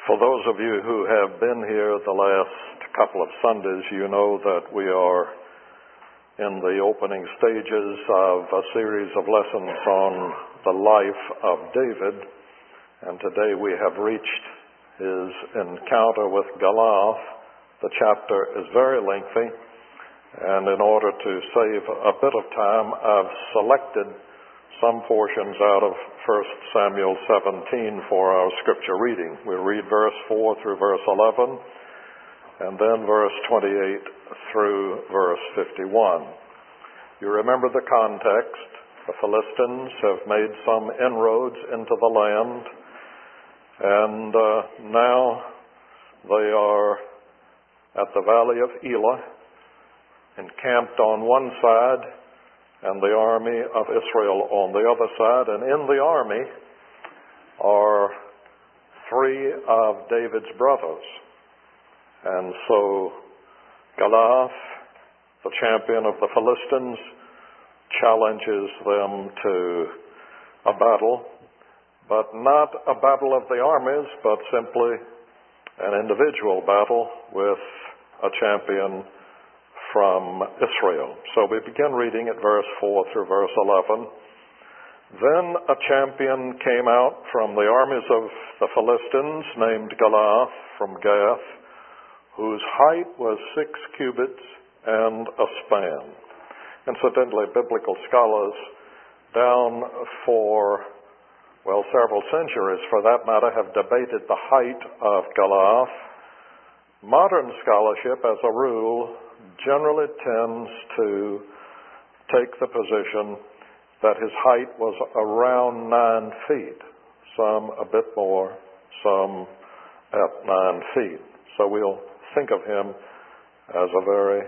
For those of you who have been here the last couple of Sundays, you know that we are in the opening stages of a series of lessons on the life of David, and today we have reached his encounter with Goliath. The chapter is very lengthy, and in order to save a bit of time, I've selected some portions out of 1 Samuel 17 for our scripture reading. We'll read verse 4 through verse 11, and then verse 28 through verse 51. You remember the context. The Philistines have made some inroads into the land, and now they are at the valley of Elah, encamped on one side, and the army of Israel on the other side. And in the army are three of David's brothers. And so Goliath, the champion of the Philistines, challenges them to a battle, but not a battle of the armies, but simply an individual battle with a champion from Israel. So we begin reading at verse 4 through verse 11. Then a champion came out from the armies of the Philistines, named Goliath from Gath, whose height was 6 cubits and a span. Incidentally, biblical scholars down for, several centuries for that matter, have debated the height of Goliath. Modern scholarship, as a rule, generally tends to take the position that his height was around 9 feet, some a bit more, some at 9 feet. So we'll think of him as a very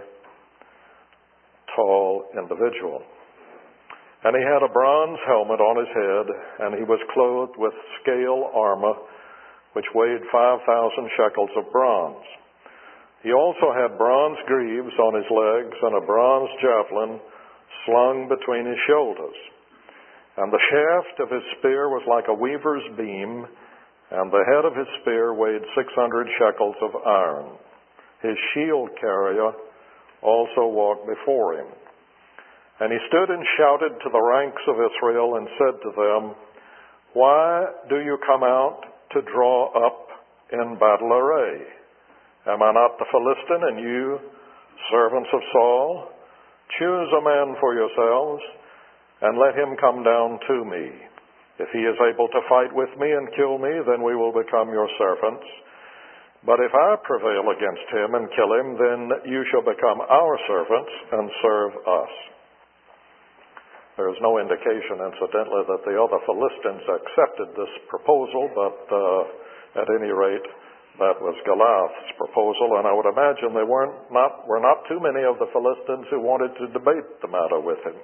tall individual. And he had a bronze helmet on his head, and he was clothed with scale armor, which weighed 5,000 shekels of bronze. He also had bronze greaves on his legs and a bronze javelin slung between his shoulders. And the shaft of his spear was like a weaver's beam, and the head of his spear weighed 600 shekels of iron. His shield carrier also walked before him. And he stood and shouted to the ranks of Israel and said to them, "Why do you come out to draw up in battle array? Am I not the Philistine, and you, servants of Saul? Choose a man for yourselves, and let him come down to me. If he is able to fight with me and kill me, then we will become your servants. But if I prevail against him and kill him, then you shall become our servants and serve us." There is no indication, incidentally, that the other Philistines accepted this proposal, but at any rate, that was Goliath's proposal, and I would imagine there were not too many of the Philistines who wanted to debate the matter with him.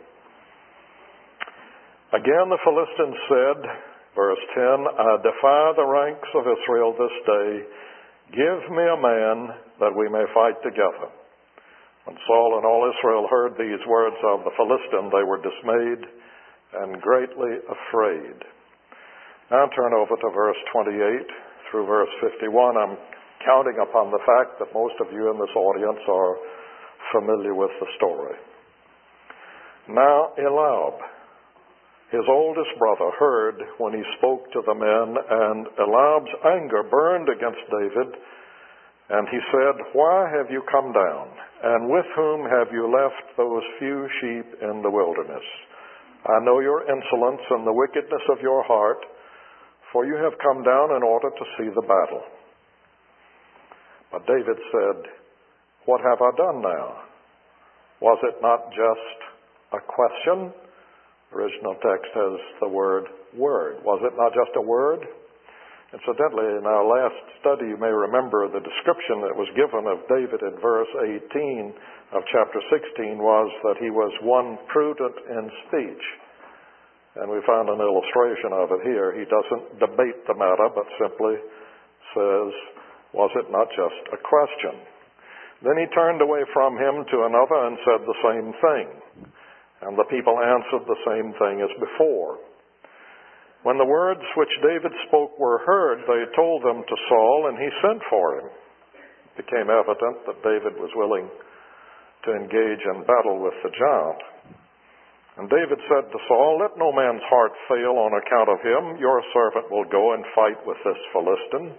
Again the Philistines said, verse 10, "I defy the ranks of Israel this day. Give me a man that we may fight together." When Saul and all Israel heard these words of the Philistine, they were dismayed and greatly afraid. Now turn over to verse 28 through verse 51. I'm counting upon the fact that most of you in this audience are familiar with the story. Now Eliab, his oldest brother, heard when he spoke to the men, and Eliab's anger burned against David, and he said, "Why have you come down? And with whom have you left those few sheep in the wilderness? I know your insolence and the wickedness of your heart, for you have come down in order to see the battle." But David said, "What have I done now? Was it not just a question?" The original text has the word. Was it not just a word? Incidentally, in our last study, you may remember the description that was given of David in verse 18 of chapter 16 was that he was one prudent in speech. And we found an illustration of it here. He doesn't debate the matter, but simply says, "Was it not just a question?" Then he turned away from him to another and said the same thing. And the people answered the same thing as before. When the words which David spoke were heard, they told them to Saul, and he sent for him. It became evident that David was willing to engage in battle with the giant. And David said to Saul, "Let no man's heart fail on account of him. Your servant will go and fight with this Philistine."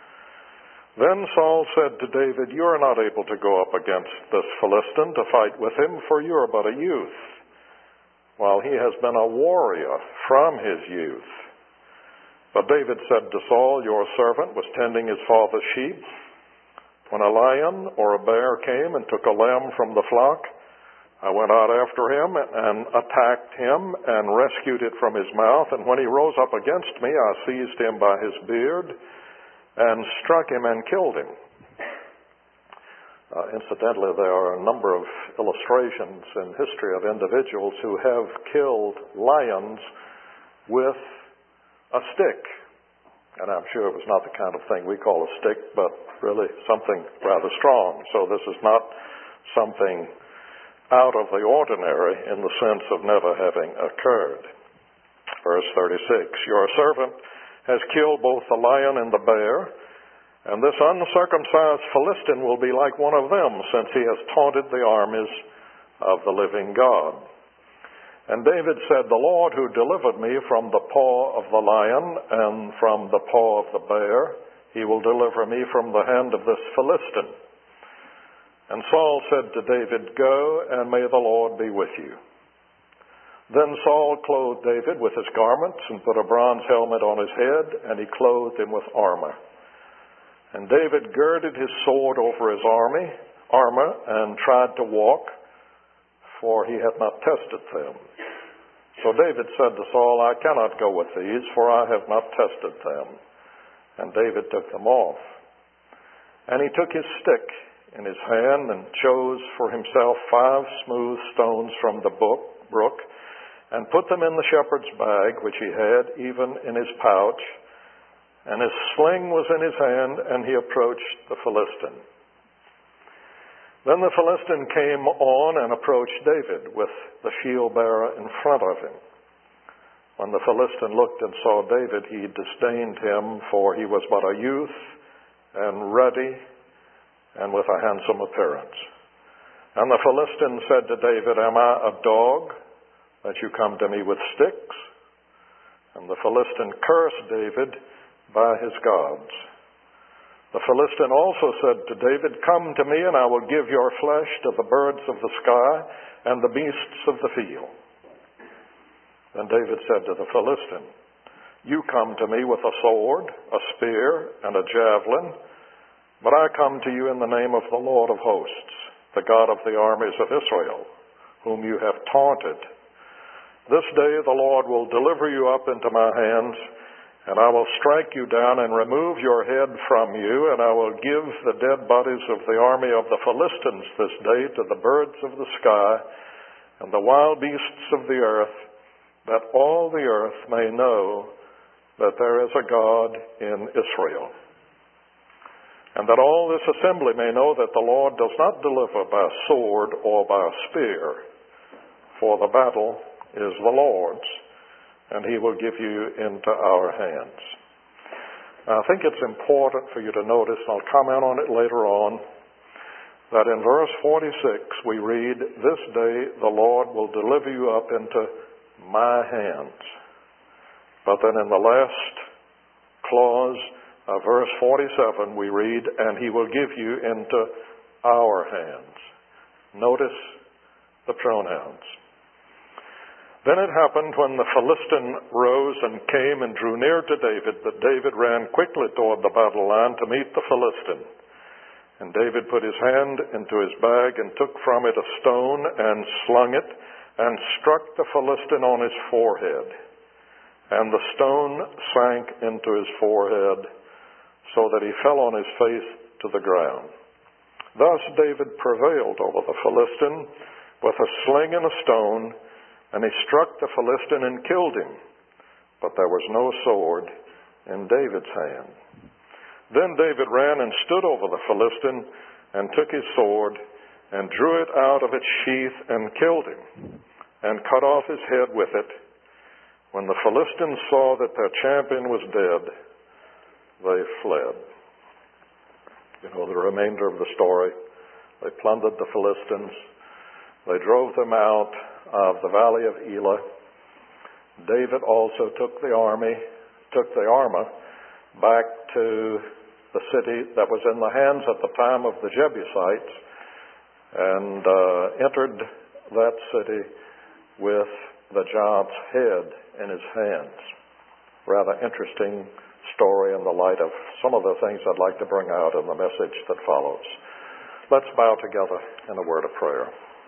Then Saul said to David, "You are not able to go up against this Philistine to fight with him, for you are but a youth, while he has been a warrior from his youth." But David said to Saul, "Your servant was tending his father's sheep, when a lion or a bear came and took a lamb from the flock. I went out after him and attacked him and rescued it from his mouth. And when he rose up against me, I seized him by his beard and struck him and killed him." Incidentally, there are a number of illustrations in history of individuals who have killed lions with a stick. And I'm sure it was not the kind of thing we call a stick, but really something rather strong. So this is not something out of the ordinary in the sense of never having occurred. Verse 36, "Your servant has killed both the lion and the bear, and this uncircumcised Philistine will be like one of them, since he has taunted the armies of the living God." And David said, "The Lord who delivered me from the paw of the lion and from the paw of the bear, he will deliver me from the hand of this Philistine." And Saul said to David, "Go, and may the Lord be with you." Then Saul clothed David with his garments and put a bronze helmet on his head, and he clothed him with armor. And David girded his sword over his armor and tried to walk, for he had not tested them. So David said to Saul, "I cannot go with these, for I have not tested them." And David took them off. And he took his stick in his hand and chose for himself 5 smooth stones from the brook, and put them in the shepherd's bag which he had, even in his pouch. And his sling was in his hand, and he approached the Philistine. Then the Philistine came on and approached David with the shield bearer in front of him. When the Philistine looked and saw David, he disdained him, for he was but a youth and ruddy and with a handsome appearance. And the Philistine said to David, "Am I a dog that you come to me with sticks?" And the Philistine cursed David by his gods. The Philistine also said to David, "Come to me, and I will give your flesh to the birds of the sky and the beasts of the field." Then David said to the Philistine, "You come to me with a sword, a spear, and a javelin, but I come to you in the name of the Lord of hosts, the God of the armies of Israel, whom you have taunted. This day the Lord will deliver you up into my hands, and I will strike you down and remove your head from you, and I will give the dead bodies of the army of the Philistines this day to the birds of the sky and the wild beasts of the earth, that all the earth may know that there is a God in Israel. And that all this assembly may know that the Lord does not deliver by sword or by spear, for the battle is the Lord's, and he will give you into our hands." Now, I think it's important for you to notice, I'll comment on it later on, that in verse 46 we read, "This day the Lord will deliver you up into my hands." But then in the last clause of verse 47 we read, "And he will give you into our hands." Notice the pronouns. Then it happened, when the Philistine rose and came and drew near to David, that David ran quickly toward the battle line to meet the Philistine. And David put his hand into his bag and took from it a stone and slung it and struck the Philistine on his forehead. And the stone sank into his forehead, so that he fell on his face to the ground. Thus David prevailed over the Philistine with a sling and a stone, and he struck the Philistine and killed him. But there was no sword in David's hand. Then David ran and stood over the Philistine and took his sword and drew it out of its sheath and killed him and cut off his head with it. When the Philistines saw that their champion was dead, they fled. You know the remainder of the story. They plundered the Philistines. They drove them out of the valley of Elah. David also took the armor back to the city that was in the hands at the time of the Jebusites, and entered that city with the giant's head in his hands. Rather interesting story in the light of some of the things I'd like to bring out in the message that follows. Let's bow together in a word of prayer.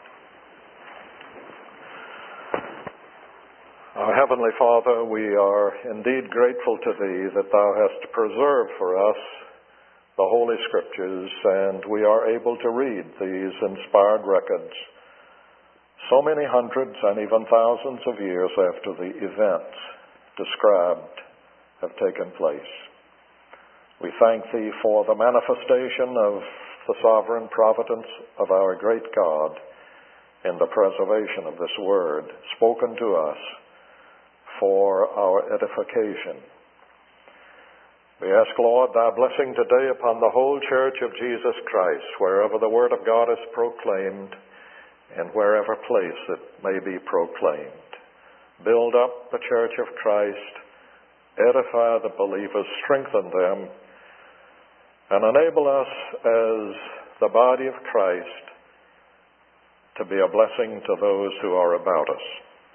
Our Heavenly Father, we are indeed grateful to Thee that Thou hast preserved for us the Holy Scriptures, and we are able to read these inspired records so many hundreds and even thousands of years after the events described have taken place. We thank Thee for the manifestation of the sovereign providence of our great God in the preservation of this Word spoken to us for our edification. We ask, Lord, Thy blessing today upon the whole Church of Jesus Christ, wherever the Word of God is proclaimed and wherever place it may be proclaimed. Build up the Church of Christ, edify the believers, strengthen them, and enable us as the body of Christ to be a blessing to those who are about us.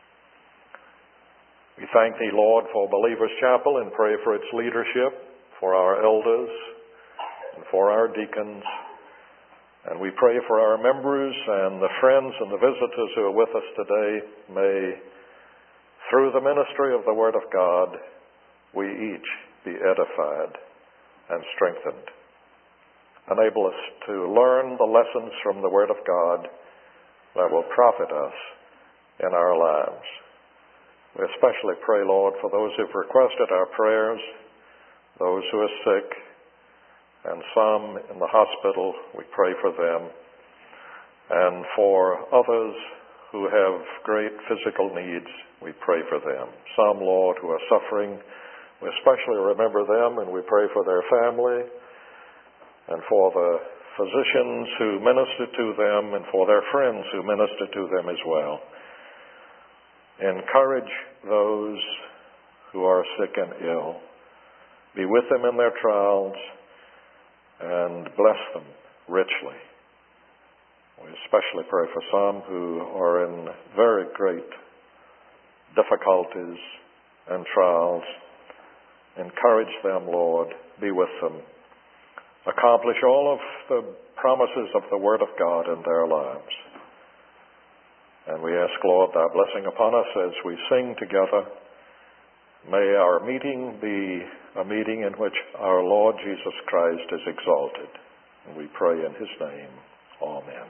We thank Thee, Lord, for Believers Chapel and pray for its leadership, for our elders, and for our deacons. And we pray for our members and the friends and the visitors who are with us today. May, through the ministry of the Word of God, we each be edified and strengthened. Enable us to learn the lessons from the Word of God that will profit us in our lives. We especially pray, Lord, for those who've requested our prayers, those who are sick, and some in the hospital. We pray for them. And for others who have great physical needs, we pray for them. Some, Lord, who are suffering, we especially remember them, and we pray for their family, and for the physicians who minister to them, and for their friends who minister to them as well. Encourage those who are sick and ill. Be with them in their trials and bless them richly. We especially pray for some who are in very great difficulties and trials. Encourage them, Lord. Be with them. Accomplish all of the promises of the Word of God in their lives. And we ask, Lord, Thy blessing upon us as we sing together. May our meeting be a meeting in which our Lord Jesus Christ is exalted. And we pray in His name. Amen.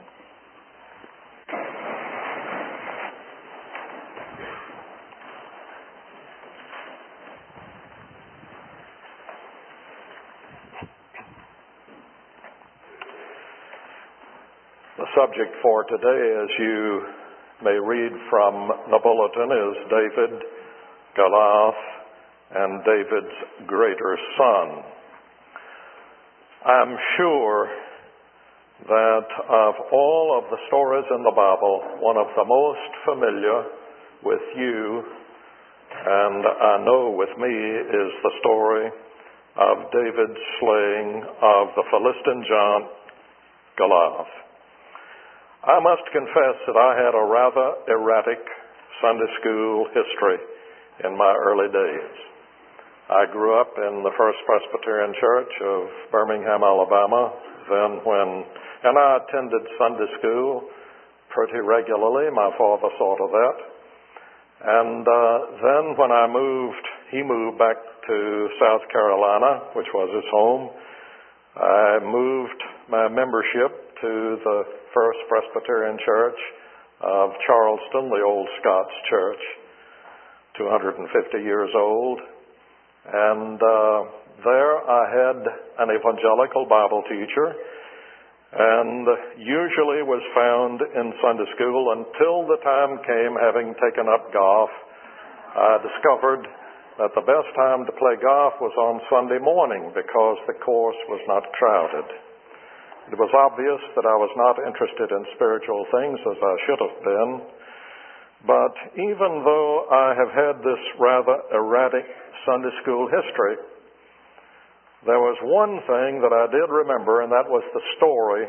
The subject for today, as you may read from the bulletin, is David, Goliath, and David's greater son. I'm sure that of all of the stories in the Bible, one of the most familiar with you, and I know with me, is the story of David's slaying of the Philistine giant Goliath. I must confess that I had a rather erratic Sunday school history in my early days. I grew up in the First Presbyterian Church of Birmingham, Alabama, and I attended Sunday school pretty regularly. My father saw to that. And then when he moved back to South Carolina, which was his home. I moved my membership to the First Presbyterian Church of Charleston, the old Scots Church, 250 years old. And there I had an evangelical Bible teacher, and usually was found in Sunday school until the time came, having taken up golf, I discovered that the best time to play golf was on Sunday morning because the course was not crowded. It was obvious that I was not interested in spiritual things as I should have been, but even though I have had this rather erratic Sunday school history, there was one thing that I did remember, and that was the story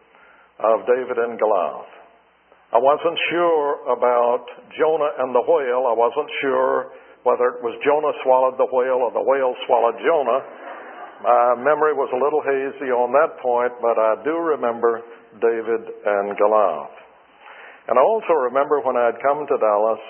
of David and Goliath. I wasn't sure about Jonah and the whale. I wasn't sure whether it was Jonah swallowed the whale or the whale swallowed Jonah. My memory was a little hazy on that point, but I do remember David and Goliath. And I also remember when I had come to Dallas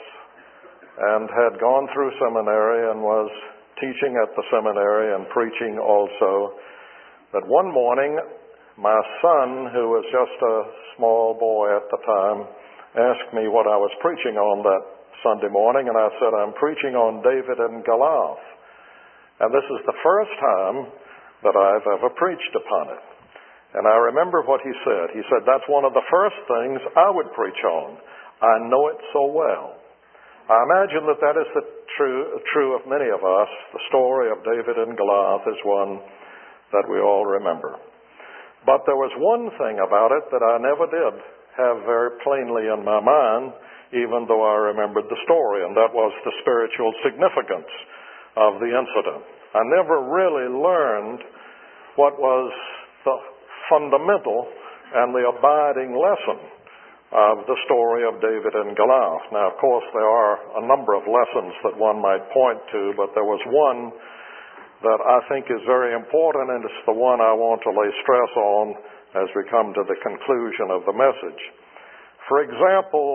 and had gone through seminary and was teaching at the seminary and preaching also, that one morning my son, who was just a small boy at the time, asked me what I was preaching on that Sunday morning, and I said, I'm preaching on David and Goliath. And this is the first time that I've ever preached upon it. And I remember what he said. He said, that's one of the first things I would preach on. I know it so well. I imagine that that is true of many of us. The story of David and Goliath is one that we all remember. But there was one thing about it that I never did have very plainly in my mind, even though I remembered the story, and that was the spiritual significance of the incident. I never really learned what was the fundamental and the abiding lesson of the story of David and Goliath. Now, of course, there are a number of lessons that one might point to, but there was one that I think is very important, and it's the one I want to lay stress on as we come to the conclusion of the message. For example,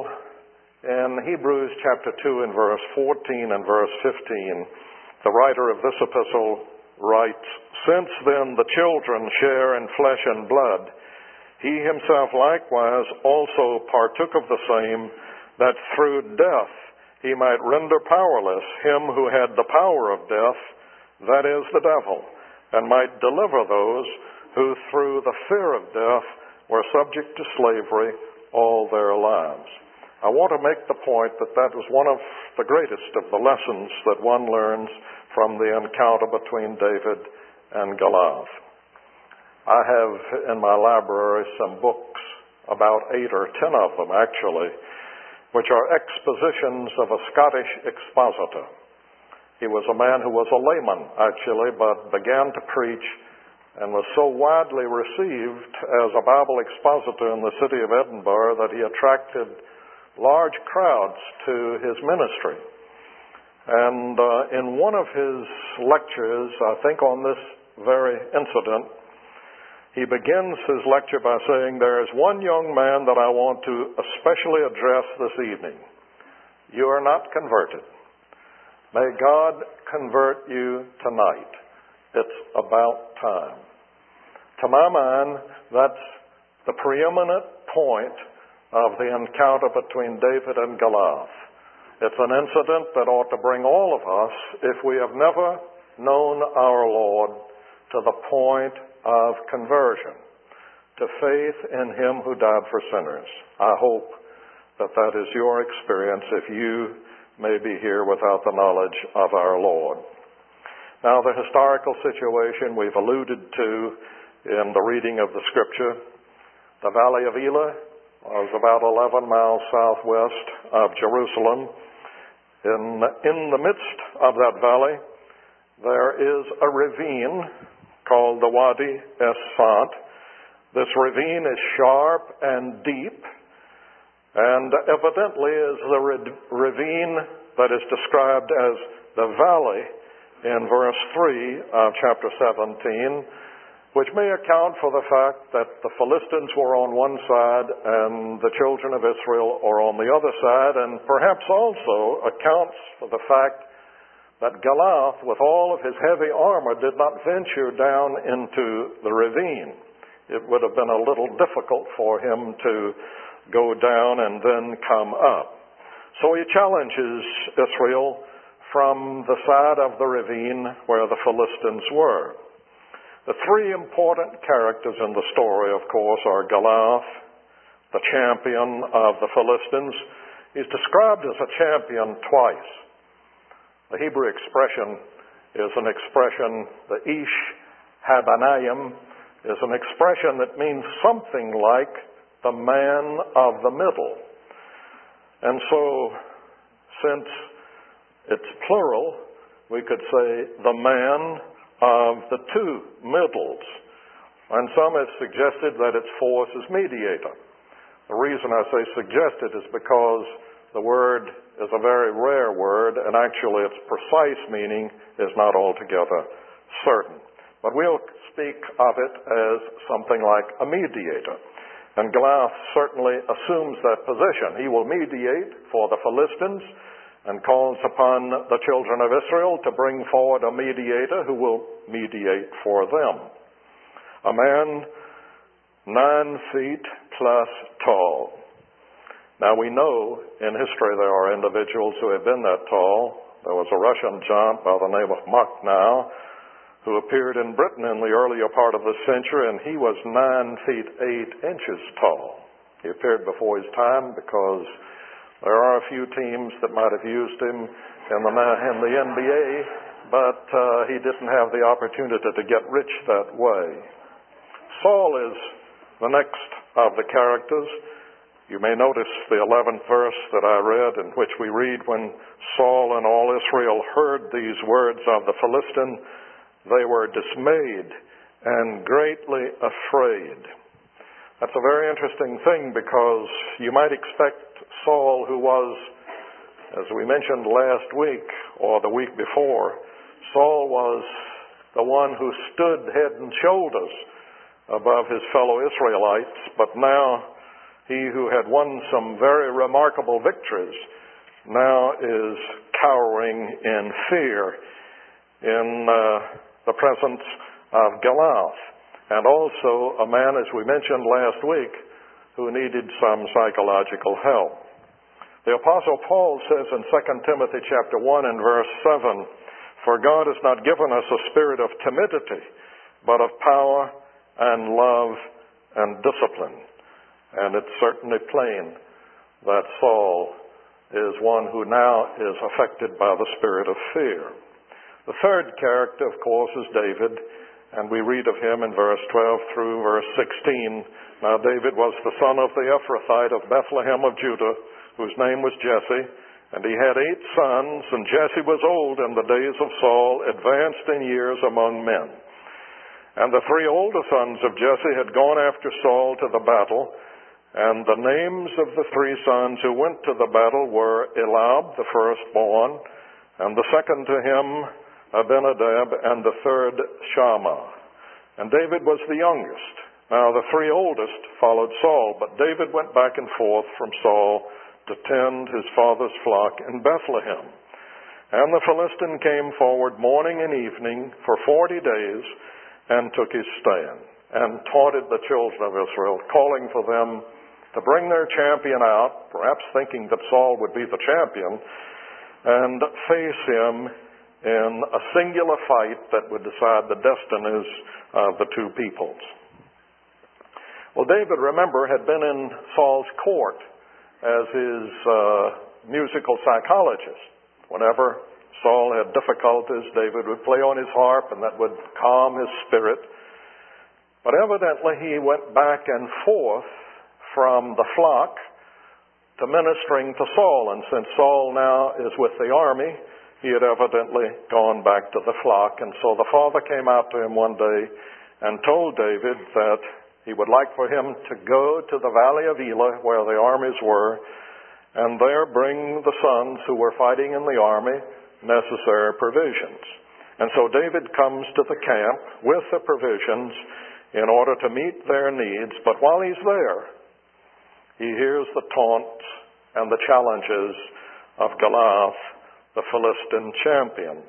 in Hebrews chapter 2 and verse 14 and verse 15, the writer of this epistle writes, Since then the children share in flesh and blood, he himself likewise also partook of the same, that through death he might render powerless him who had the power of death, that is, the devil, and might deliver those who through the fear of death were subject to slavery all their lives. I want to make the point that that was one of the greatest of the lessons that one learns from the encounter between David and Goliath. I have in my library some books, about 8 or 10 of them actually, which are expositions of a Scottish expositor. He was a man who was a layman actually, but began to preach and was so widely received as a Bible expositor in the city of Edinburgh that he attracted large crowds to his ministry. And in one of his lectures, I think on this very incident, he begins his lecture by saying, there is one young man that I want to especially address this evening. You are not converted. May God convert you tonight. It's about time. To my mind, that's the preeminent point of the encounter between David and Goliath. It's an incident that ought to bring all of us, if we have never known our Lord, to the point of conversion, to faith in him who died for sinners. I hope that that is your experience if you may be here without the knowledge of our Lord. Now, the historical situation we've alluded to in the reading of the Scripture. The Valley of Elah was about 11 miles southwest of Jerusalem. In the midst of that valley, there is a ravine called the Wadi Es-Fant. This ravine is sharp and deep, and evidently is the ravine that is described as the valley in verse 3 of chapter 17, which may account for the fact that the Philistines were on one side and the children of Israel are on the other side, and perhaps also accounts for the fact that Goliath, with all of his heavy armor, did not venture down into the ravine. It would have been a little difficult for him to go down and then come up. So he challenges Israel from the side of the ravine where the Philistines were. The three important characters in the story, of course, are Goliath, the champion of the Philistines. He's described as a champion twice. The Hebrew expression is an expression, the Ish Habanayim, is an expression that means something like the man of the middle. And so, since it's plural, we could say the man of the two middles. And some have suggested that its force is mediator. The reason I say suggested is because the word is a very rare word, and actually its precise meaning is not altogether certain. But we'll speak of it as something like a mediator. And Goliath certainly assumes that position. He will mediate for the Philistines and calls upon the children of Israel to bring forward a mediator who will mediate for them. A man 9 feet plus tall. Now we know in history there are individuals who have been that tall. There was a Russian giant by the name of Makhno who appeared in Britain in the earlier part of the century, and he was 9 feet 8 inches tall. He appeared before his time because there are a few teams that might have used him in the NBA, but he didn't have the opportunity to get rich that way. Saul is the next of the characters. You may notice the 11th verse that I read, in which we read, when Saul and all Israel heard these words of the Philistine, they were dismayed and greatly afraid. That's a very interesting thing, because you might expect Saul, who was, as we mentioned last week or the week before, Saul was the one who stood head and shoulders above his fellow Israelites, but now he who had won some very remarkable victories now is cowering in fear in the presence of Goliath, and also a man, as we mentioned last week, who needed some psychological help. The Apostle Paul says in 2 Timothy chapter 1 and verse 7, "For God has not given us a spirit of timidity, but of power and love and discipline." And it's certainly plain that Saul is one who now is affected by the spirit of fear. The third character, of course, is David, and we read of him in verse 12 through verse 16. Now David was the son of the Ephrathite of Bethlehem of Judah, whose name was Jesse, and he had 8 sons, and Jesse was old in the days of Saul, advanced in years among men. And the 3 older sons of Jesse had gone after Saul to the battle, and the names of the 3 sons who went to the battle were Eliab, the firstborn, and the second to him Abinadab, and the third Shammah. And David was the youngest. Now the 3 oldest followed Saul, but David went back and forth from Saul to tend his father's flock in Bethlehem. And the Philistine came forward morning and evening for 40 days and took his stand, and taunted the children of Israel, calling for them to bring their champion out, perhaps thinking that Saul would be the champion, and face him in a singular fight that would decide the destinies of the 2 peoples. Well, David, remember, had been in Saul's court as his musical psychologist. Whenever Saul had difficulties, David would play on his harp, and that would calm his spirit. But evidently he went back and forth from the flock to ministering to Saul. And since Saul now is with the army, he had evidently gone back to the flock. And so the father came out to him one day and told David that he would like for him to go to the valley of Elah, where the armies were, and there bring the sons who were fighting in the army necessary provisions. And so David comes to the camp with the provisions in order to meet their needs. But while he's there, he hears the taunts and the challenges of Goliath, the Philistine champion.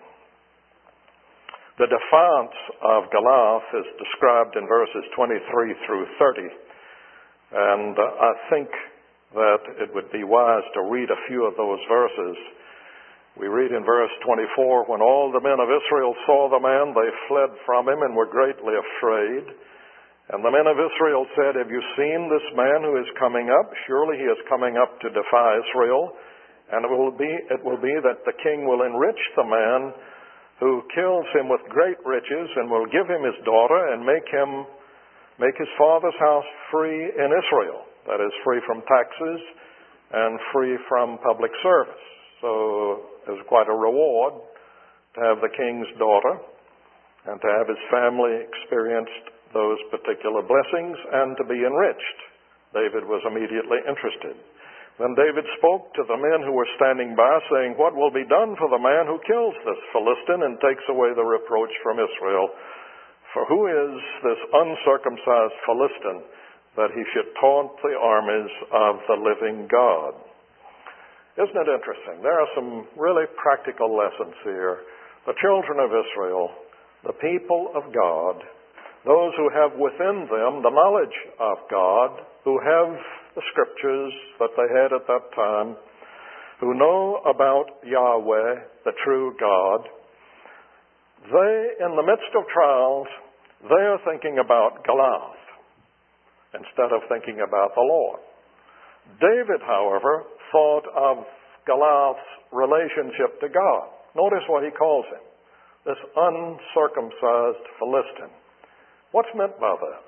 The defiance of Goliath is described in verses 23 through 30. And I think that it would be wise to read a few of those verses. We read in verse 24, "When all the men of Israel saw the man, they fled from him and were greatly afraid. And the men of Israel said, 'Have you seen this man who is coming up? Surely he is coming up to defy Israel.' And it will be that the king will enrich the man who kills him with great riches, and will give him his daughter, and make his father's house free in Israel. That is, free from taxes and free from public service. So there's quite a reward to have the king's daughter and to have his family experience those particular blessings and to be enriched. David was immediately interested. Then David spoke to the men who were standing by, saying, "What will be done for the man who kills this Philistine and takes away the reproach from Israel? For who is this uncircumcised Philistine that he should taunt the armies of the living God?" Isn't it interesting? There are some really practical lessons here. The children of Israel, the people of God, those who have within them the knowledge of God, who have the scriptures that they had at that time, who know about Yahweh, the true God, they, in the midst of trials, they are thinking about Goliath instead of thinking about the Lord. David, however, thought of Goliath's relationship to God. Notice what he calls him, this uncircumcised Philistine. What's meant by that?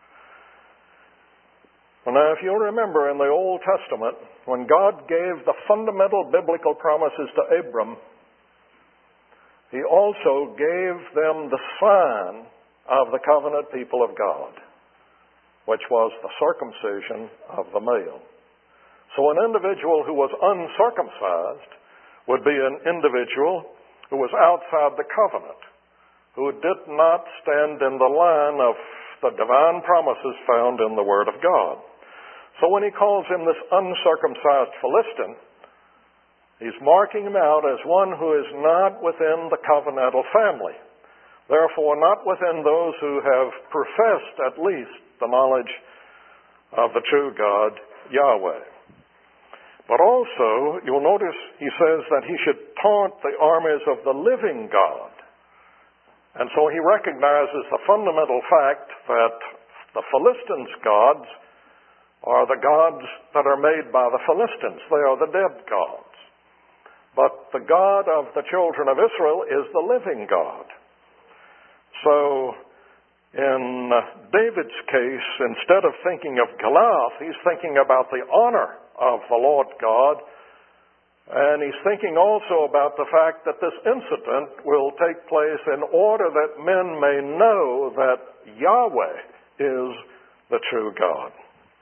Well, now, if you remember in the Old Testament, when God gave the fundamental biblical promises to Abram, he also gave them the sign of the covenant people of God, which was the circumcision of the male. So an individual who was uncircumcised would be an individual who was outside the covenant, who did not stand in the line of the divine promises found in the Word of God. So when he calls him this uncircumcised Philistine, he's marking him out as one who is not within the covenantal family, therefore not within those who have professed at least the knowledge of the true God, Yahweh. But also, you'll notice he says that he should taunt the armies of the living God. And so he recognizes the fundamental fact that the Philistines' gods are the gods that are made by the Philistines. They are the dead gods. But the God of the children of Israel is the living God. So, in David's case, instead of thinking of Goliath, he's thinking about the honor of the Lord God. And he's thinking also about the fact that this incident will take place in order that men may know that Yahweh is the true God.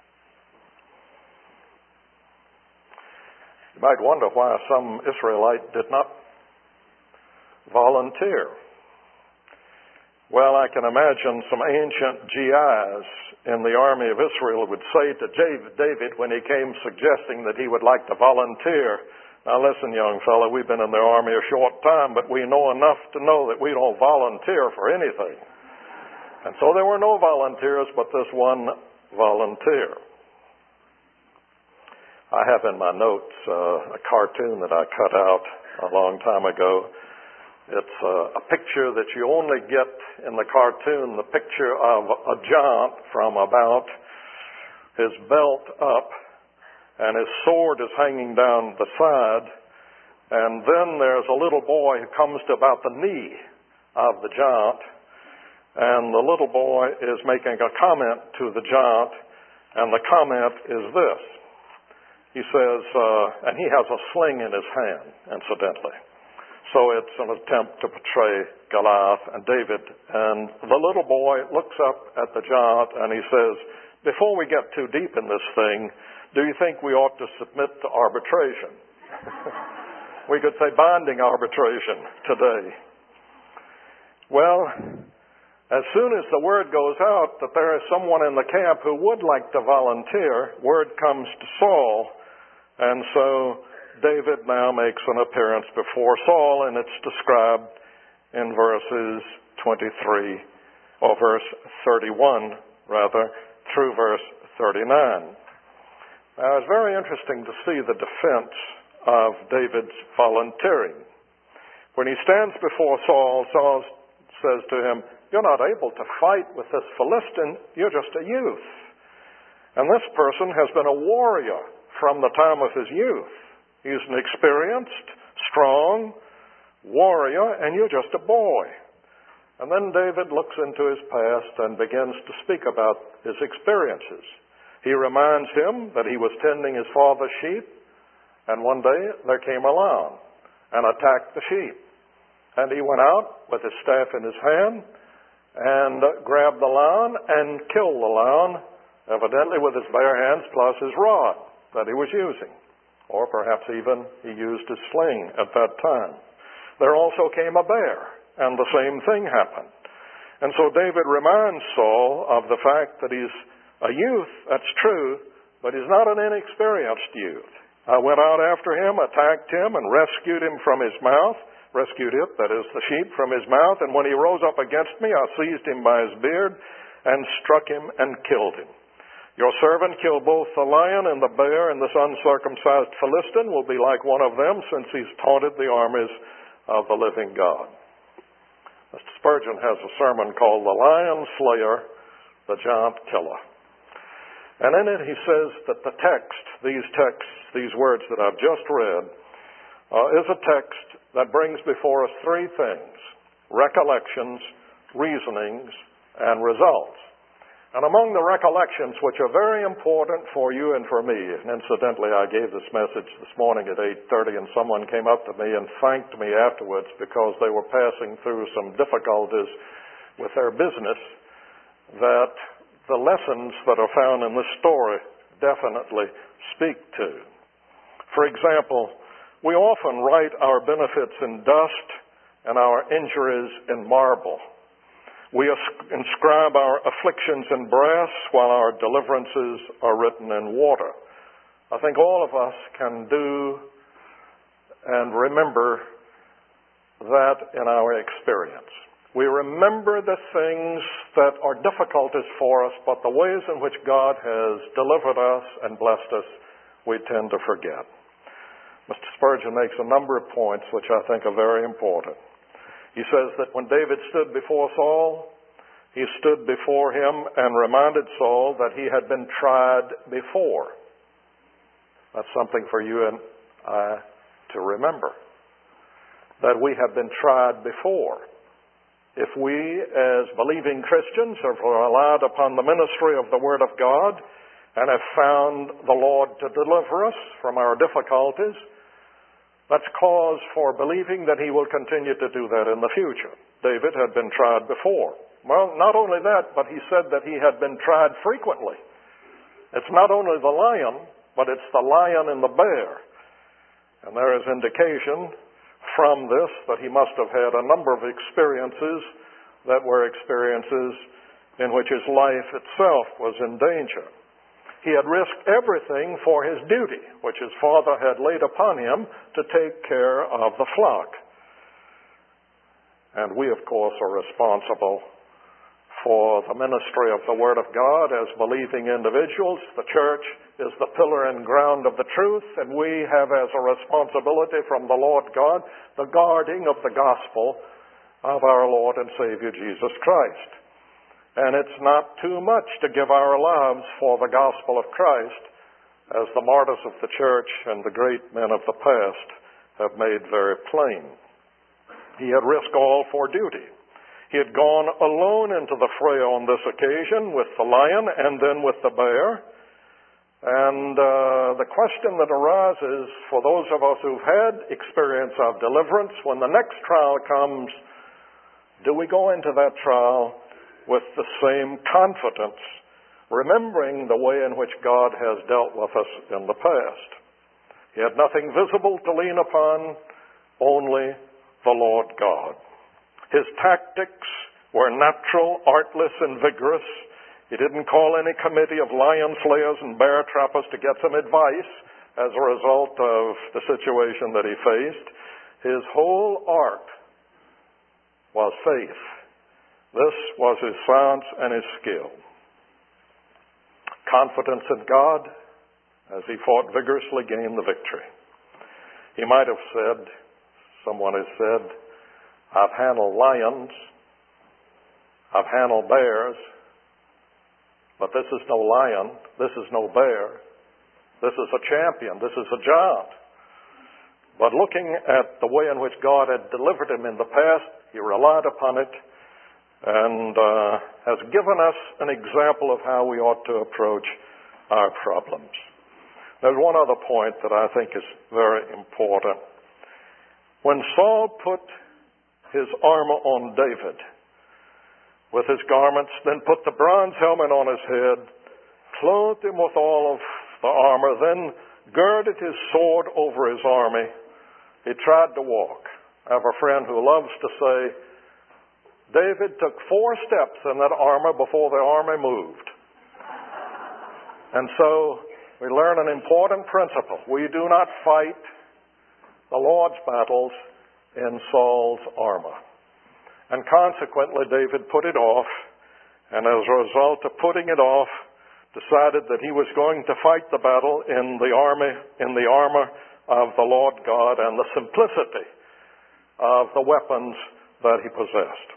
You might wonder why some Israelite did not volunteer. Well, I can imagine some ancient GIs in the army of Israel would say to David when he came suggesting that he would like to volunteer, "Now listen, young fellow, we've been in the army a short time, but we know enough to know that we don't volunteer for anything." And so there were no volunteers but this one volunteer. I have in my notes a cartoon that I cut out a long time ago. It's a picture that you only get in the cartoon, the picture of a giant from about his belt up, and his sword is hanging down the side, and then there's a little boy who comes to about the knee of the giant, and the little boy is making a comment to the giant, and the comment is this. He says, and he has a sling in his hand, incidentally. So it's an attempt to portray Goliath and David. And the little boy looks up at the giant and he says, "Before we get too deep in this thing, do you think we ought to submit to arbitration?" We could say binding arbitration today. Well, as soon as the word goes out that there is someone in the camp who would like to volunteer, word comes to Saul. And so David now makes an appearance before Saul, and it's described in verses 23, or verse 31, rather, through verse 39. Now, it's very interesting to see the defense of David's volunteering. When he stands before Saul, Saul says to him, "You're not able to fight with this Philistine. You're just a youth. And this person has been a warrior from the time of his youth. He's an experienced, strong warrior, and you're just a boy. And then David looks into his past and begins to speak about his experiences. He reminds him that he was tending his father's sheep, and one day there came a lion and attacked the sheep. And he went out with his staff in his hand and grabbed the lion and killed the lion, evidently with his bare hands plus his rod that he was using. Or perhaps even he used his sling at that time. There also came a bear, and the same thing happened. And so David reminds Saul of the fact that he's a youth, that's true, but he's not an inexperienced youth. I went out after him, attacked him, and rescued him from his mouth, rescued it, that is, the sheep, from his mouth, and when he rose up against me, I seized him by his beard and struck him and killed him. Your servant killed both the lion and the bear, and this uncircumcised Philistine will be like one of them, since he's taunted the armies of the living God. Mr. Spurgeon has a sermon called The Lion Slayer, the Giant Killer. And in it he says that the text, these words that I've just read, is a text that brings before us three things: recollections, reasonings, and results. And among the recollections, which are very important for you and for me, and incidentally, I gave this message this morning at 8:30, and someone came up to me and thanked me afterwards because they were passing through some difficulties with their business, that the lessons that are found in this story definitely speak to. For example, we often write our benefits in dust and our injuries in marble. We inscribe our afflictions in brass while our deliverances are written in water. I think all of us can do and remember that in our experience. We remember the things that are difficulties for us, but the ways in which God has delivered us and blessed us, we tend to forget. Mr. Spurgeon makes a number of points which I think are very important. He says that when David stood before Saul, he stood before him and reminded Saul that he had been tried before. That's something for you and I to remember, that we have been tried before. If we, as believing Christians, have relied upon the ministry of the Word of God and have found the Lord to deliver us from our difficulties, that's cause for believing that He will continue to do that in the future. David had been tried before. Well, not only that, but he said that he had been tried frequently. It's not only the lion, but it's the lion and the bear. And there is indication from this that he must have had a number of experiences that were experiences in which his life itself was in danger. He had risked everything for his duty, which his father had laid upon him to take care of the flock. And we, of course, are responsible for the ministry of the Word of God as believing individuals. The church is the pillar and ground of the truth, and we have as a responsibility from the Lord God the guarding of the gospel of our Lord and Savior Jesus Christ. And it's not too much to give our lives for the gospel of Christ, as the martyrs of the church and the great men of the past have made very plain. He had risked all for duty. He had gone alone into the fray on this occasion with the lion and then with the bear. And the question that arises for those of us who've had experience of deliverance, when the next trial comes, do we go into that trial with the same confidence, remembering the way in which God has dealt with us in the past? He had nothing visible to lean upon, only the Lord God. His tactics were natural, artless, and vigorous. He didn't call any committee of lion slayers and bear trappers to get some advice as a result of the situation that he faced. His whole art was faith. This was his science and his skill. Confidence in God, as he fought vigorously, gained the victory. He might have said, someone has said, I've handled lions, I've handled bears, but this is no lion, this is no bear, this is a champion, this is a giant. But looking at the way in which God had delivered him in the past, he relied upon it and has given us an example of how we ought to approach our problems. There's one other point that I think is very important. When Saul put his armor on David with his garments, then put the bronze helmet on his head, clothed him with all of the armor, then girded his sword over his army, he tried to walk. I have a friend who loves to say, David took 4 steps in that armor before the army moved. And so we learn an important principle. We do not fight the Lord's battles in Saul's armor. And consequently, David put it off, and as a result of putting it off, decided that he was going to fight the battle in the armor of the Lord God and the simplicity of the weapons that he possessed.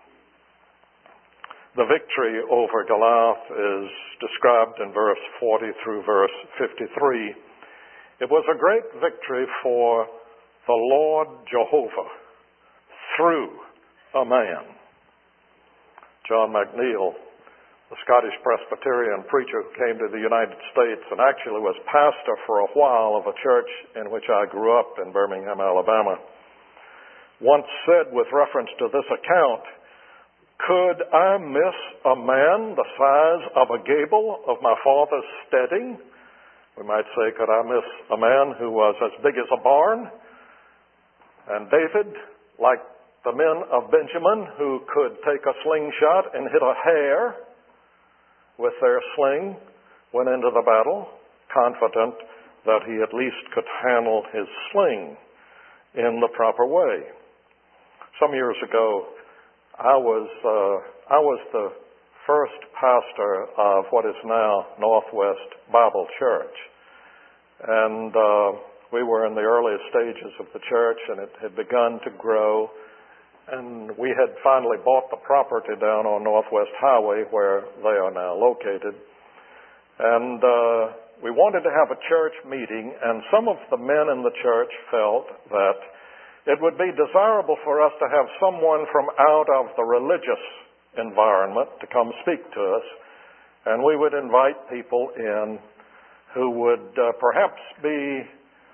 The victory over Goliath is described in verse 40 through verse 53. It was a great victory for the Lord Jehovah through a man. John McNeill, the Scottish Presbyterian preacher who came to the United States and actually was pastor for a while of a church in which I grew up in Birmingham, Alabama, once said with reference to this account, "Could I miss a man the size of a gable of my father's steading?" We might say, could I miss a man who was as big as a barn? And David, like the men of Benjamin, who could take a slingshot and hit a hare with their sling, went into the battle, confident that he at least could handle his sling in the proper way. Some years ago, I was the first pastor of what is now Northwest Bible Church. And we were in the earliest stages of the church, and it had begun to grow. And we had finally bought the property down on Northwest Highway where they are now located. And we wanted to have a church meeting, and some of the men in the church felt that it would be desirable for us to have someone from out of the religious environment to come speak to us, and we would invite people in who would perhaps be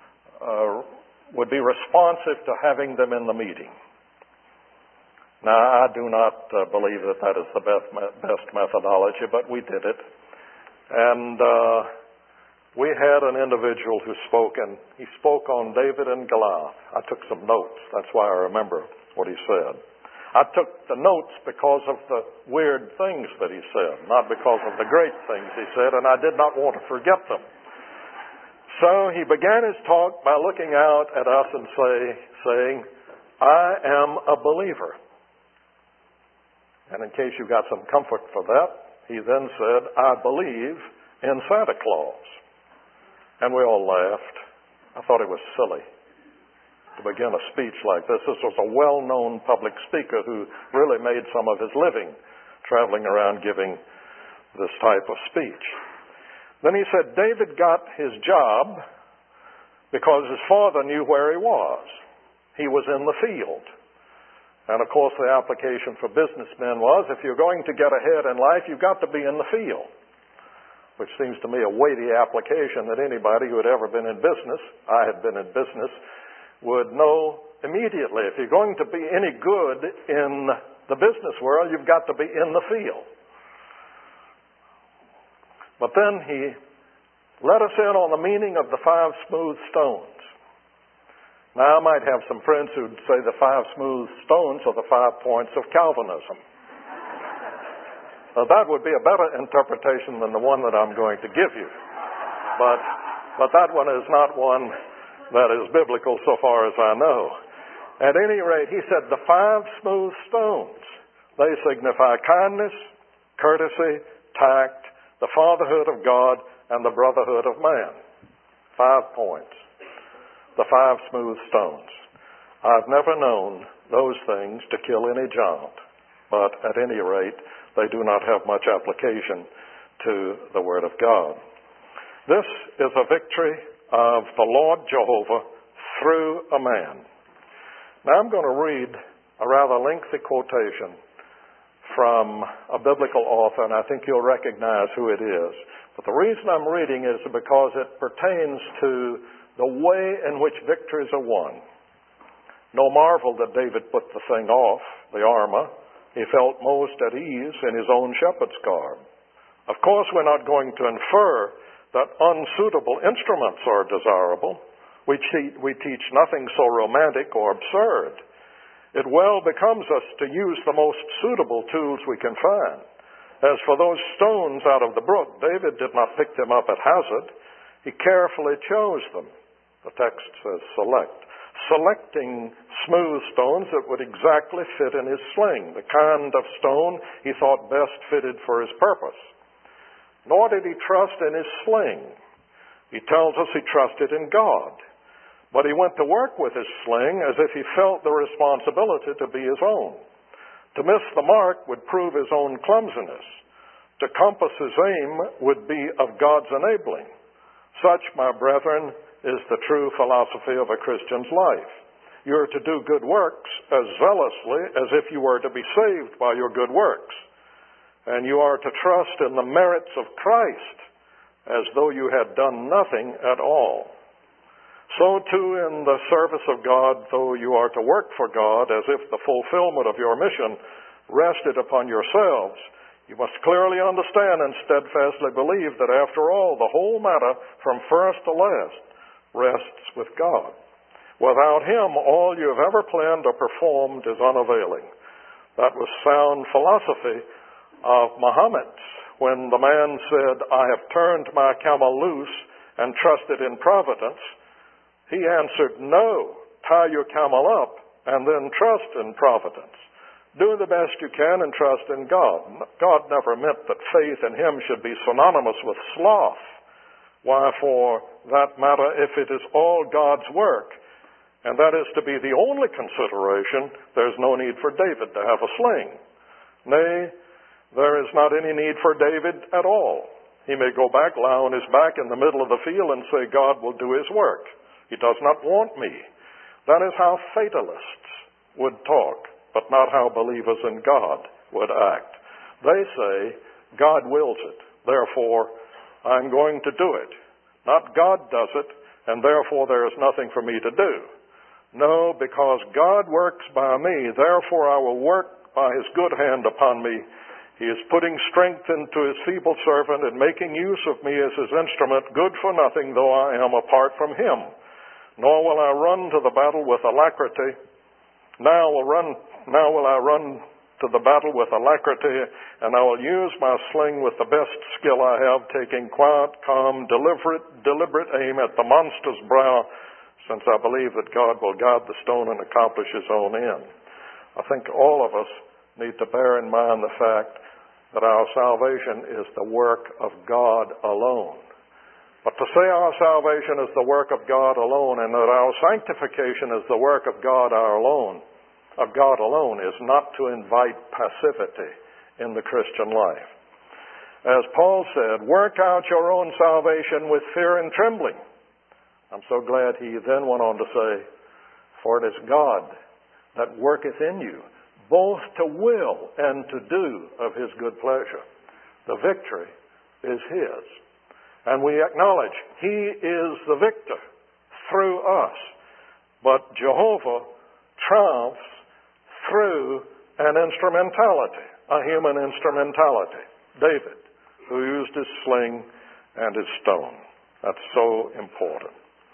responsive to having them in the meeting. Now, I do not believe that that is the best methodology, but we did it. And we had an individual who spoke, and he spoke on David and Goliath. I took some notes. That's why I remember what he said. I took the notes because of the weird things that he said, not because of the great things he said, and I did not want to forget them. So he began his talk by looking out at us and saying, "I am a believer." And in case you got some comfort for that, he then said, "I believe in Santa Claus." And we all laughed. I thought it was silly to begin a speech like this. This was a well-known public speaker who really made some of his living traveling around giving this type of speech. Then he said David got his job because his father knew where he was. He was in the field. And of course the application for businessmen was, if you're going to get ahead in life, you've got to be in the field. Which seems to me a weighty application that anybody who had ever been in business, I had been in business, would know immediately. If you're going to be any good in the business world, you've got to be in the field. But then he let us in on the meaning of the 5 smooth stones. Now, I might have some friends who'd say the 5 smooth stones are the 5 points of Calvinism. That would be a better interpretation than the one that I'm going to give you. But that one is not one that is biblical so far as I know. At any rate, he said the 5 smooth stones, they signify kindness, courtesy, tact, the fatherhood of God, and the brotherhood of man. 5 points. The 5 smooth stones. I've never known those things to kill any giant, but at any rate, they do not have much application to the Word of God. This is a victory of the Lord Jehovah through a man. Now I'm going to read a rather lengthy quotation from a biblical author, and I think you'll recognize who it is. But the reason I'm reading is because it pertains to the way in which victories are won. No marvel that David put the thing off, the armor. He felt most at ease in his own shepherd's garb. Of course, we're not going to infer that unsuitable instruments are desirable. We teach nothing so romantic or absurd. It well becomes us to use the most suitable tools we can find. As for those stones out of the brook, David did not pick them up at hazard. He carefully chose them. The text says select. Selecting smooth stones that would exactly fit in his sling, the kind of stone he thought best fitted for his purpose. Nor did he trust in his sling. He tells us he trusted in God. But he went to work with his sling as if he felt the responsibility to be his own. To miss the mark would prove his own clumsiness. To compass his aim would be of God's enabling. Such, my brethren, is the true philosophy of a Christian's life. You are to do good works as zealously as if you were to be saved by your good works. And you are to trust in the merits of Christ as though you had done nothing at all. So too in the service of God, though you are to work for God as if the fulfillment of your mission rested upon yourselves, you must clearly understand and steadfastly believe that after all, the whole matter from first to last rests with God. Without Him, all you have ever planned or performed is unavailing. That was sound philosophy of Muhammad's when the man said, I have turned my camel loose and trusted in providence. He answered, no, tie your camel up and then trust in providence. Do the best you can and trust in God. God never meant that faith in Him should be synonymous with sloth. Why, for that matter, if it is all God's work, and that is to be the only consideration, there's no need for David to have a sling. Nay, there is not any need for David at all. He may go back, lie on his back in the middle of the field and say, God will do His work. He does not want me. That is how fatalists would talk, but not how believers in God would act. They say, God wills it, therefore I'm going to do it. Not God does it, and therefore there is nothing for me to do. No, because God works by me, therefore I will work by His good hand upon me. He is putting strength into His feeble servant and making use of me as His instrument, good for nothing though I am apart from Him. Nor will I run to the battle with alacrity. Now will I run to the battle with alacrity, and I will use my sling with the best skill I have, taking quiet, calm, deliberate aim at the monster's brow, since I believe that God will guide the stone and accomplish His own end. I think all of us need to bear in mind the fact that our salvation is the work of God alone. But to say our salvation is the work of God alone and that our sanctification is the work of God alone is not to invite passivity in the Christian life. As Paul said, work out your own salvation with fear and trembling. I'm so glad he then went on to say, for it is God that worketh in you, both to will and to do of His good pleasure. The victory is His. And we acknowledge He is the victor through us. But Jehovah triumphs through an instrumentality, a human instrumentality. David, who used his sling and his stone. That's so important.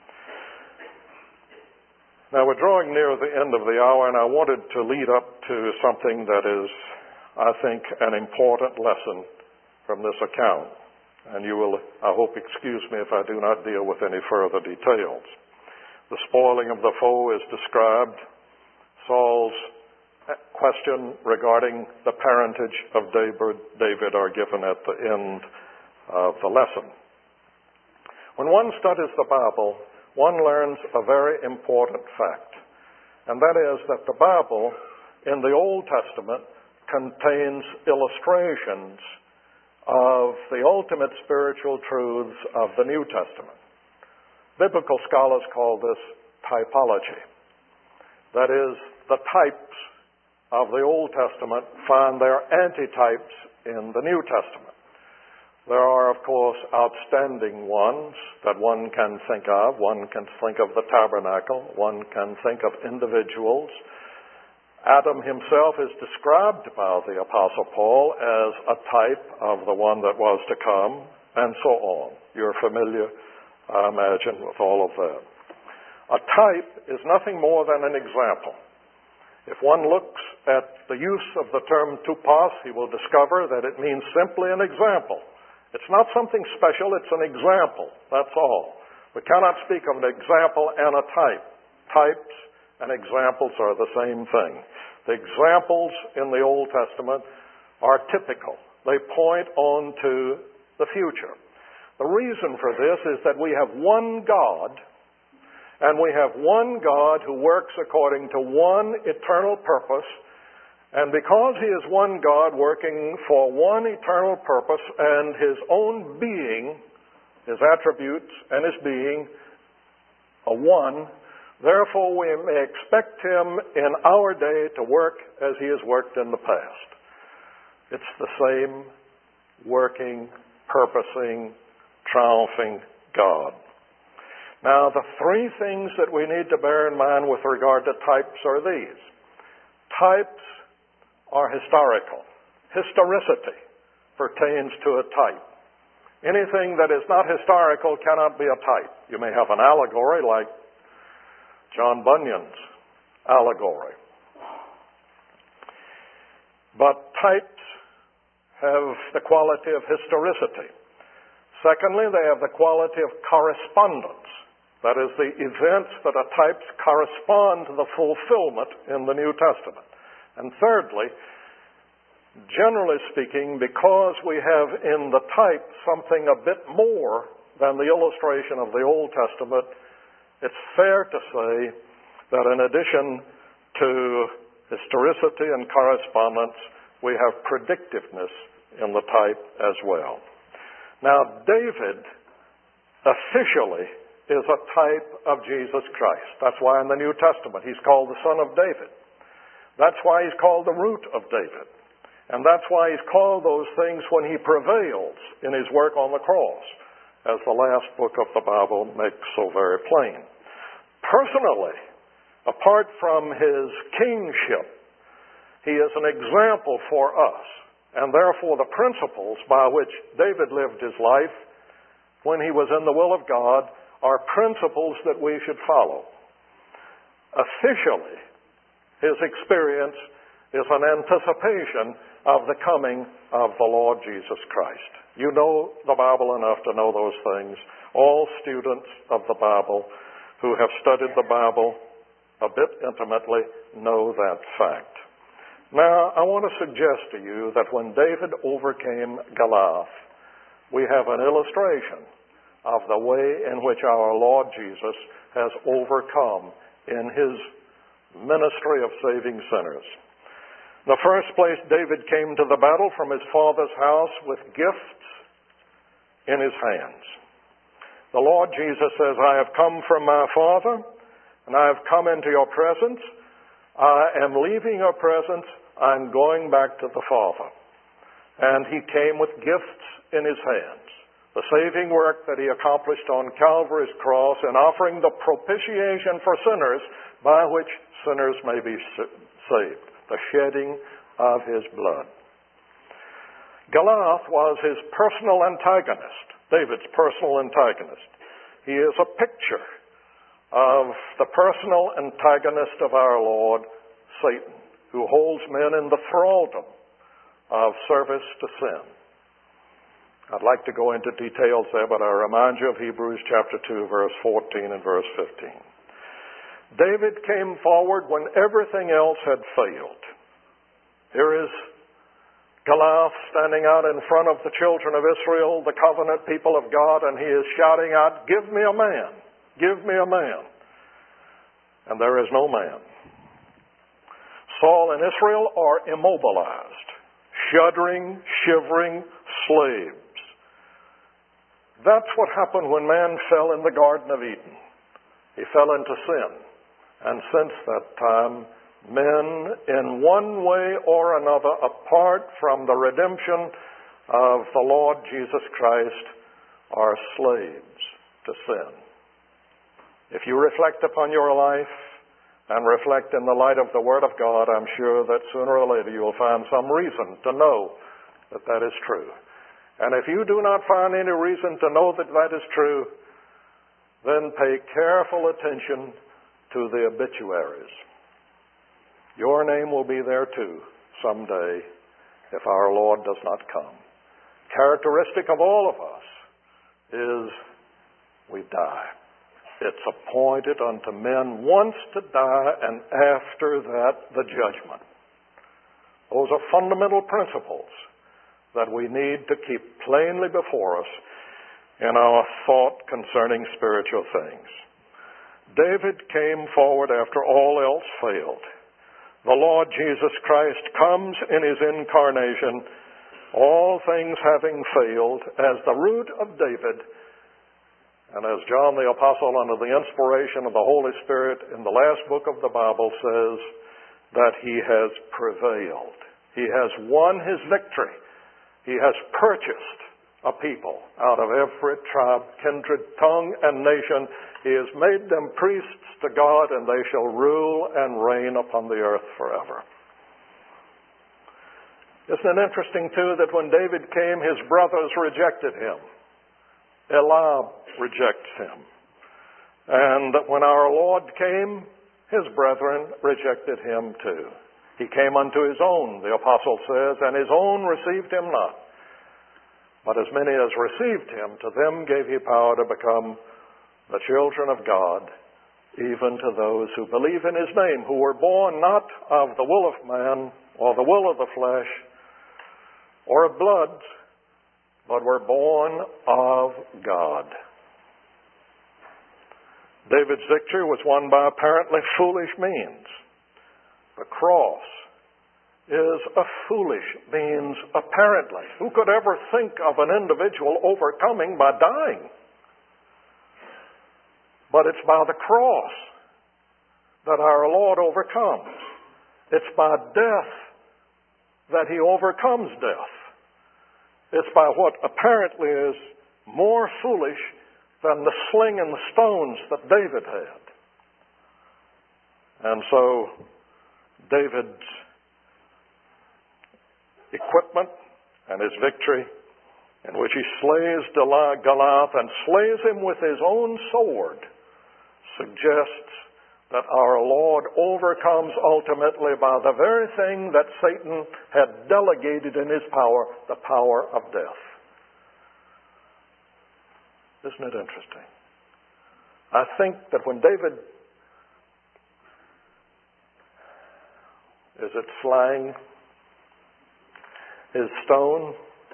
Now we're drawing near the end of the hour, and I wanted to lead up to something that is, I think, an important lesson from this account. And you will, I hope, excuse me if I do not deal with any further details. The spoiling of the foe is described. Saul's question regarding the parentage of David are given at the end of the lesson. When one studies the Bible, one learns a very important fact, and that is that the Bible in the Old Testament contains illustrations of the ultimate spiritual truths of the New Testament. Biblical scholars call this typology. That is, the types of the Old Testament find their antitypes in the New Testament. There are, of course, outstanding ones that one can think of. One can think of the tabernacle. One can think of individuals. Adam himself is described by the Apostle Paul as a type of the one that was to come, and so on. You're familiar, I imagine, with all of that. A type is nothing more than an example. If one looks at the use of the term tupos, he will discover that it means simply an example. It's not something special, it's an example, that's all. We cannot speak of an example and a type. Types and examples are the same thing. The examples in the Old Testament are typical. They point on to the future. The reason for this is that we have one God, and we have one God who works according to one eternal purpose. And because he is one God working for one eternal purpose, and his own being, his attributes and his being are one, therefore we may expect him in our day to work as he has worked in the past. It's the same working, purposing, triumphing God. Now, the three things that we need to bear in mind with regard to types are these. Types are historical. Historicity pertains to a type. Anything that is not historical cannot be a type. You may have an allegory like John Bunyan's allegory. But types have the quality of historicity. Secondly, they have the quality of correspondence. That is, the events that are types correspond to the fulfillment in the New Testament. And thirdly, generally speaking, because we have in the type something a bit more than the illustration of the Old Testament, it's fair to say that in addition to historicity and correspondence, we have predictiveness in the type as well. Now, David officially is a type of Jesus Christ. That's why in the New Testament he's called the Son of David. That's why he's called the root of David. And that's why he's called those things when he prevails in his work on the cross, as the last book of the Bible makes so very plain. Personally, apart from his kingship, he is an example for us. And therefore the principles by which David lived his life when he was in the will of God are principles that we should follow. Officially, his experience is an anticipation of the coming of the Lord Jesus Christ. You know the Bible enough to know those things. All students of the Bible who have studied the Bible a bit intimately know that fact. Now, I want to suggest to you that when David overcame Goliath, we have an illustration of the way in which our Lord Jesus has overcome in his ministry of saving sinners. In the first place, David came to the battle from his father's house with gifts in his hands. The Lord Jesus says, I have come from my Father, and I have come into your presence. I am leaving your presence. I'm going back to the Father. And he came with gifts in his hands. The saving work that he accomplished on Calvary's cross in offering the propitiation for sinners by which sinners may be saved. The shedding of his blood. Goliath was his personal antagonist, David's personal antagonist. He is a picture of the personal antagonist of our Lord, Satan, who holds men in the thraldom of service to sin. I'd like to go into details there, but I remind you of Hebrews chapter 2, verse 14 and verse 15. David came forward when everything else had failed. Here is Goliath standing out in front of the children of Israel, the covenant people of God, and he is shouting out, give me a man, give me a man. And there is no man. Saul and Israel are immobilized, shuddering, shivering slaves. That's what happened when man fell in the Garden of Eden. He fell into sin. And since that time, men, in one way or another, apart from the redemption of the Lord Jesus Christ, are slaves to sin. If you reflect upon your life and reflect in the light of the Word of God, I'm sure that sooner or later you will find some reason to know that that is true. And if you do not find any reason to know that that is true, then pay careful attention to the obituaries. Your name will be there too someday if our Lord does not come. Characteristic of all of us is we die. It's appointed unto men once to die, and after that the judgment. Those are fundamental principles that we need to keep plainly before us in our thought concerning spiritual things. David came forward after all else failed. The Lord Jesus Christ comes in His incarnation, all things having failed, as the root of David, and as John the Apostle, under the inspiration of the Holy Spirit in the last book of the Bible, says that He has prevailed. He has won His victory. He has purchased a people out of every tribe, kindred, tongue, and nation. He has made them priests to God, and they shall rule and reign upon the earth forever. Isn't it interesting, too, that when David came, his brothers rejected him. Eliab rejects him. And that when our Lord came, his brethren rejected him too. He came unto his own, the apostle says, and his own received him not. But as many as received him, to them gave he power to become the children of God, even to those who believe in his name, who were born not of the will of man, or the will of the flesh, or of blood, but were born of God. David's victory was won by apparently foolish means. The cross is a foolish means, apparently. Who could ever think of an individual overcoming by dying? But it's by the cross that our Lord overcomes. It's by death that He overcomes death. It's by what apparently is more foolish than the sling and the stones that David had. And so David's equipment and his victory, in which he slays Goliath and slays him with his own sword, suggests that our Lord overcomes ultimately by the very thing that Satan had delegated in his power, the power of death. Isn't it interesting? I think that when David slaying his stone,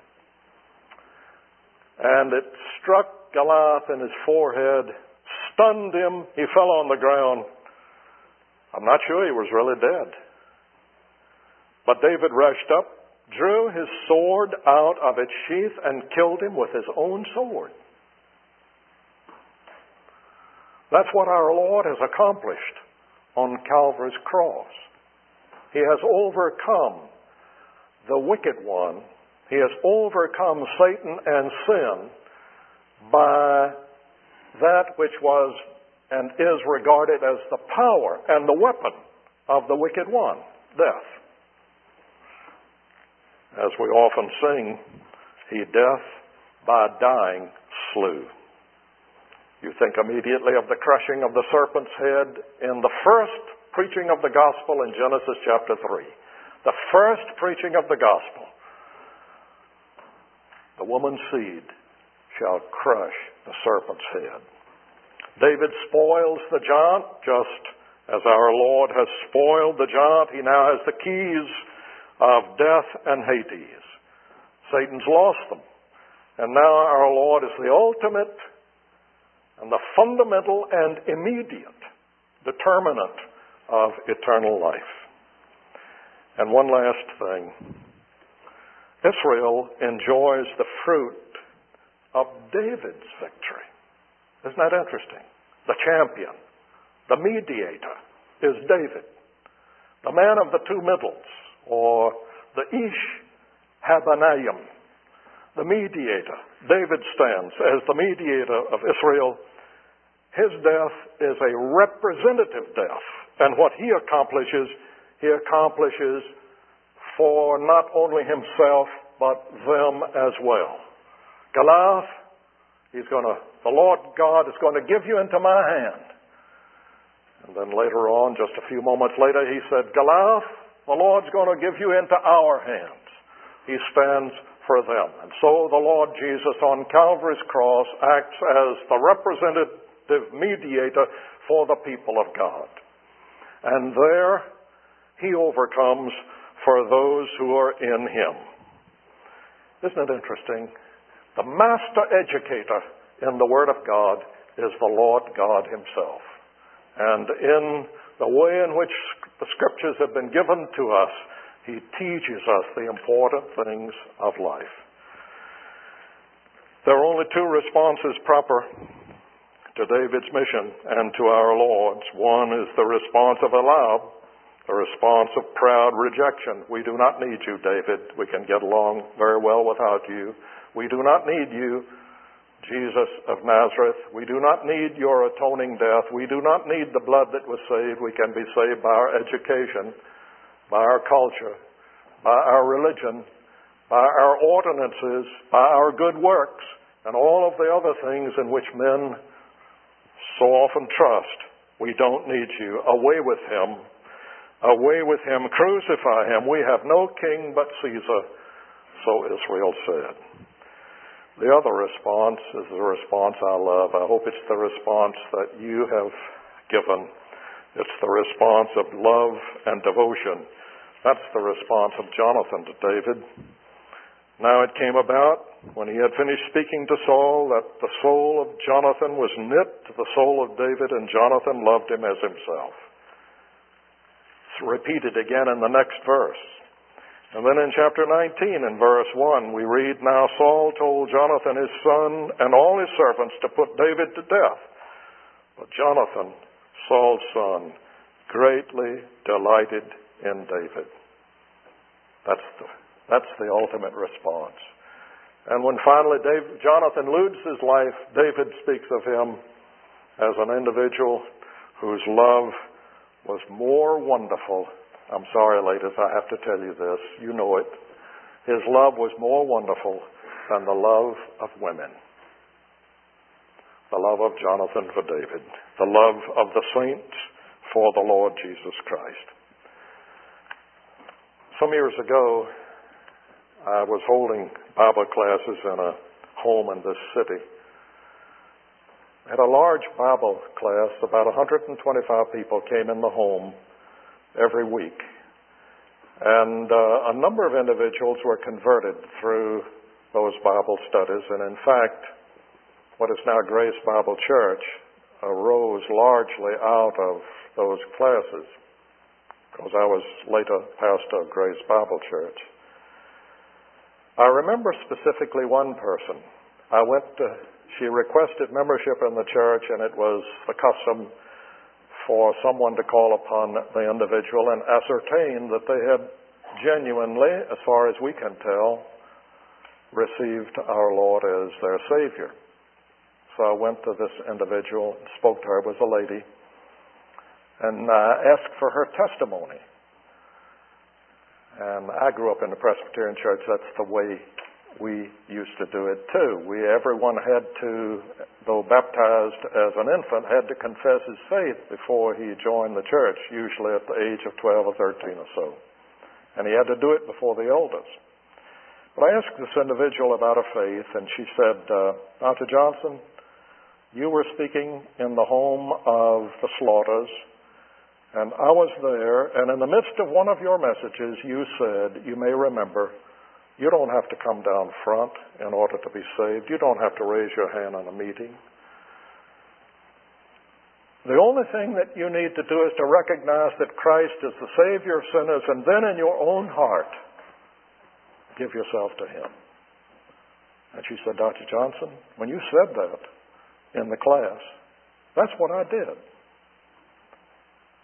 and it struck Goliath in his forehead, stunned him, he fell on the ground. I'm not sure he was really dead. But David rushed up, drew his sword out of its sheath, and killed him with his own sword. That's what our Lord has accomplished on Calvary's cross. He has overcome the wicked one. He has overcome Satan and sin by that which was and is regarded as the power and the weapon of the wicked one, death. As we often sing, He death by dying slew. You think immediately of the crushing of the serpent's head in the first preaching of the gospel in Genesis chapter 3. The first preaching of the gospel. The woman's seed shall crush the serpent's head. David spoils the giant, just as our Lord has spoiled the giant. He now has the keys of death and Hades. Satan's lost them. And now our Lord is the ultimate and the fundamental and immediate determinant of eternal life. And one last thing. Israel enjoys the fruit of David's victory. Isn't that interesting? The champion, The mediator is David, the man of the two middles, or the Ish Habanayim, the mediator. David stands as the mediator of Israel. His death is a representative death, and what he accomplishes for not only himself, but them as well. Goliath, the Lord God is going to give you into my hand. And then later on, just a few moments later, he said, Goliath, the Lord's going to give you into our hands. He stands for them. And so the Lord Jesus on Calvary's cross acts as the representative mediator for the people of God. And there he overcomes for those who are in him. Isn't it interesting? The master educator in the Word of God is the Lord God himself. And in the way in which the Scriptures have been given to us, he teaches us the important things of life. There are only two responses proper to David's mission and to our Lord's. One is the response of Eliab, the response of proud rejection. We do not need you, David. We can get along very well without you. We do not need you, Jesus of Nazareth. We do not need your atoning death. We do not need the blood that was saved. We can be saved by our education, by our culture, by our religion, by our ordinances, by our good works, and all of the other things in which men so often trust. We don't need you. Away with him. Away with him. Crucify him. We have no king but Caesar, so Israel said. The other response is the response I love. I hope it's the response that you have given. It's the response of love and devotion. That's the response of Jonathan to David. Now it came about, when he had finished speaking to Saul, that the soul of Jonathan was knit to the soul of David, and Jonathan loved him as himself. It's repeated again in the next verse. And then in chapter 19, in verse 1, we read, Now Saul told Jonathan his son and all his servants to put David to death. But Jonathan, Saul's son, greatly delighted in David. That's the ultimate response. And when finally Jonathan loses his life, David speaks of him as an individual whose love was more wonderful. I'm sorry, ladies, I have to tell you this. You know it. His love was more wonderful than the love of women. The love of Jonathan for David. The love of the saints for the Lord Jesus Christ. Some years ago, I was holding Bible classes in a home in this city. I had a large Bible class. About 125 people came in the home every week. And a number of individuals were converted through those Bible studies. And in fact, what is now Grace Bible Church arose largely out of those classes, because I was later pastor of Grace Bible Church. I remember specifically one person. She requested membership in the church, and it was the custom for someone to call upon the individual and ascertain that they had genuinely, as far as we can tell, received our Lord as their Savior. So I went to this individual and spoke to her. It was a lady. And asked for her testimony. And I grew up in the Presbyterian church. That's the way we used to do it too. Everyone had to, though baptized as an infant, had to confess his faith before he joined the church, usually at the age of 12 or 13 or so. And he had to do it before the elders. But I asked this individual about her faith, and she said, Dr. Johnson, you were speaking in the home of the Slaughters, and I was there, and in the midst of one of your messages, you said, you may remember, you don't have to come down front in order to be saved. You don't have to raise your hand in a meeting. The only thing that you need to do is to recognize that Christ is the Savior of sinners, and then in your own heart, give yourself to Him. And she said, Dr. Johnson, when you said that in the class, that's what I did.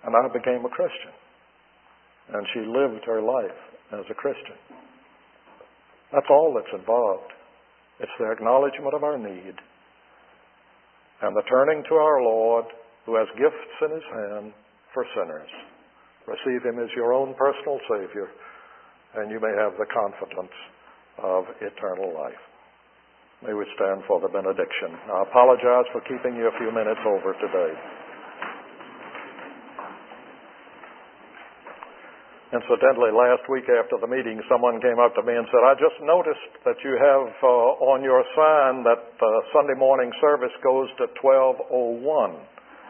And I became a Christian. And she lived her life as a Christian. That's all that's involved. It's the acknowledgement of our need and the turning to our Lord, who has gifts in His hand for sinners. Receive Him as your own personal Savior, and you may have the confidence of eternal life. May we stand for the benediction. I apologize for keeping you a few minutes over today. Incidentally, last week after the meeting, someone came up to me and said, I just noticed that you have on your sign that Sunday morning service goes to 12:01.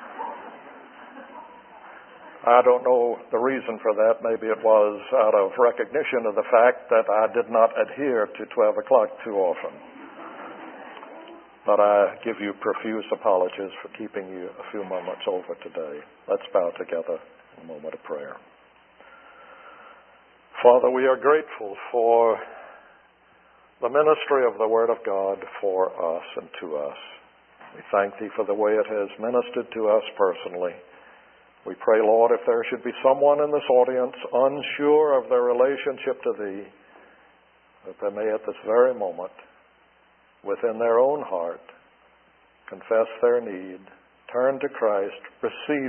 I don't know the reason for that. Maybe it was out of recognition of the fact that I did not adhere to 12 o'clock too often. But I give you profuse apologies for keeping you a few moments over today. Let's bow together in a moment of prayer. Father, we are grateful for the ministry of the Word of God for us and to us. We thank Thee for the way it has ministered to us personally. We pray, Lord, if there should be someone in this audience unsure of their relationship to Thee, that they may at this very moment, within their own heart, confess their need, turn to Christ, receive